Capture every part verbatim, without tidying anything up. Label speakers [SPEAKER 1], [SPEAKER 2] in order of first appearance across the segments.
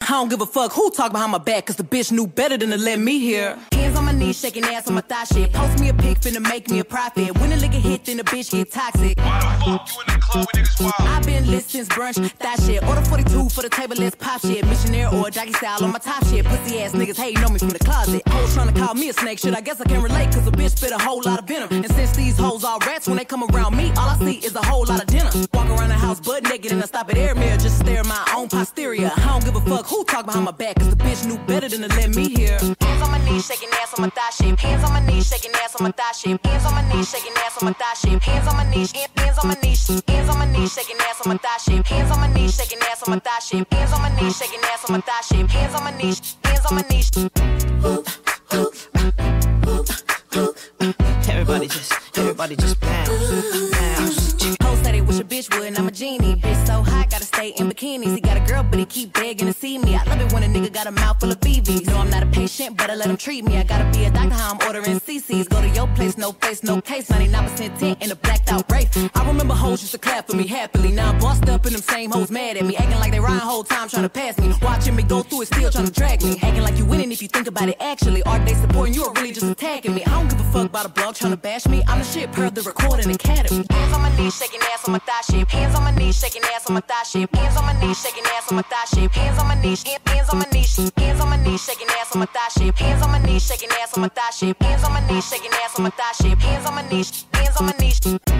[SPEAKER 1] I don't give a fuck who talk behind my back, cause the bitch knew better than to let me hear. Hands on my knees, shaking ass on my thigh shit. Post me a pic, finna make me a profit. When the liquor hit, then the bitch get toxic.
[SPEAKER 2] Why the fuck you in the club with niggas wild?
[SPEAKER 1] I been lit since brunch, that shit. Order forty-two for the table, let's pop shit. Missionaire or jockey style on my top shit. Pussy ass niggas hating on me from the closet. Hoes trying to call me a snake shit, I guess I can relate, cause a bitch spit a whole lot of venom. And since these hoes all rats, when they come around me, all I see is a whole lot of dinner. Walk around the house butt naked and I stop at air mirror just to stare at my own posterior. I don't give a fuck who talk behind my back, cause the bitch knew better than to let me hear. Hands on my knees, shaking ass on my thigh shit. Hands on my knees, shaking ass on my thigh shit. Hands on my knees, shaking ass on my thigh shit. Hands on my knees, hands on my knees, hands on my knees, shaking ass on my thigh shit. Hands on my knees, shaking ass on my thigh shit. Hands on my knees, shaking ass on my thigh shit. Hands on my knees, hands on my knees.
[SPEAKER 3] Everybody just, everybody just bounce, bounce.
[SPEAKER 1] Hoes say they wish a bitch would, and I'm a genie. Bitch so hot, gotta stay in bikinis. He got a girl, but he keep begging to see me. I love it when a nigga got a mouth full of B Vs. No, I'm not a patient, but I let him treat me. I gotta be a doctor, how I'm ordering C Cs. Go to your place, no face, no case. ninety-nine percent tint in a blacked out race. I remember hoes used to clap for me happily. Now I'm bossed up and them same hoes mad at me. Acting like they riding whole time trying to pass me. Watching me go through it, still trying to drag me. Acting like you winning if you think about it actually. Are they supporting you or really just attacking me? I don't give a fuck about a blog trying to bash me. I'm the shit per the recording academy. Hands on my knees, shaking ass on my thigh shit. Hands on my knees, shaking ass on my thigh shit. Hands on my knees, shaking ass on my thigh shit. Hands on my knees, hands on my knees, hands on my knees, shaking ass on my thigh shit. Hands on my knees, shaking ass on my thigh shit. Hands on my knees, shaking ass on my thigh shit. Hands on my knees, hands on my knees.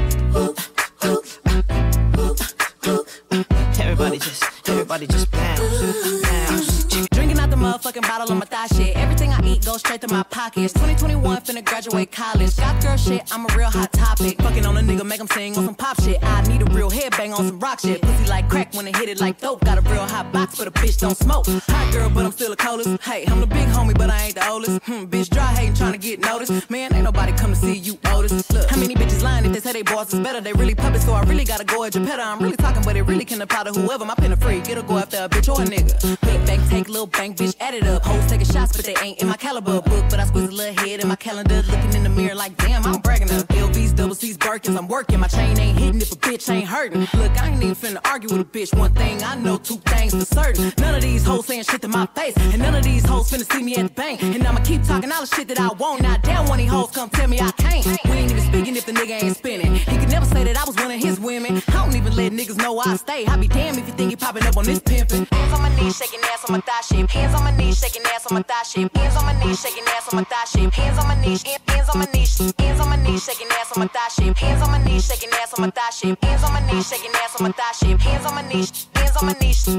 [SPEAKER 3] Everybody just, everybody just bounce, bounce.
[SPEAKER 1] Drinking out the motherfucking bottle on my thigh shit. Everything I eat goes straight to my pockets. twenty twenty-one, finna graduate college. Got girl shit, I'm a real hot topic. Fucking on a nigga, make him sing on some pop shit. I need a real headbang on some rock shit. Pussy like crack when it hit it like dope. Got a real hot box, but a bitch don't smoke. Hot girl, but I'm still the coldest. Hey, I'm the big homie, but I ain't the oldest. Hmm, bitch dry hating, trying to get noticed. Man, ain't nobody come to see you, Otis. Look, how many bitches lying if they say they boss is better? They really puppets, so I really gotta go at your petter. I'm really talking, but it really can apply to whoever. My pen a freak, it'll go after a bitch or a nigga. Big bank, take little bank, bitch, add it up. Hoes taking shots, but they ain't in my caliber book. But I squeeze a little head in my calendar, looking in the mirror like, damn, I'm bragging up. L Vs, double C's, Birkins, I'm working. My chain ain't hitting if a bitch ain't hurting. Look, I ain't even finna argue with a bitch. One thing I know, two things for certain. None of these hoes saying shit to my face, and none of these hoes finna see me at the bank. And I'ma keep talking all the shit that I want. Now damn, one of these hoes come tell me I can't. We ain't even speaking if the nigga ain't spinning. He could never say that I was one of his women. I don't even let niggas know I stay. I be damn if you think he popping up on this pimpin'. Hands on my knees, shaking ass on my thigh shit. Hands on my knees, shaking ass on my thigh shit. Hands on my knees, shaking ass on my thigh shit. Hands on my knees, hands on my knees, hands on my knees, shaking ass on my thigh shit. Hands on my knees, shaking ass on my thigh shit. Hands on my knees, shaking ass on my thigh shit. Hands on my knees, hands on my knees.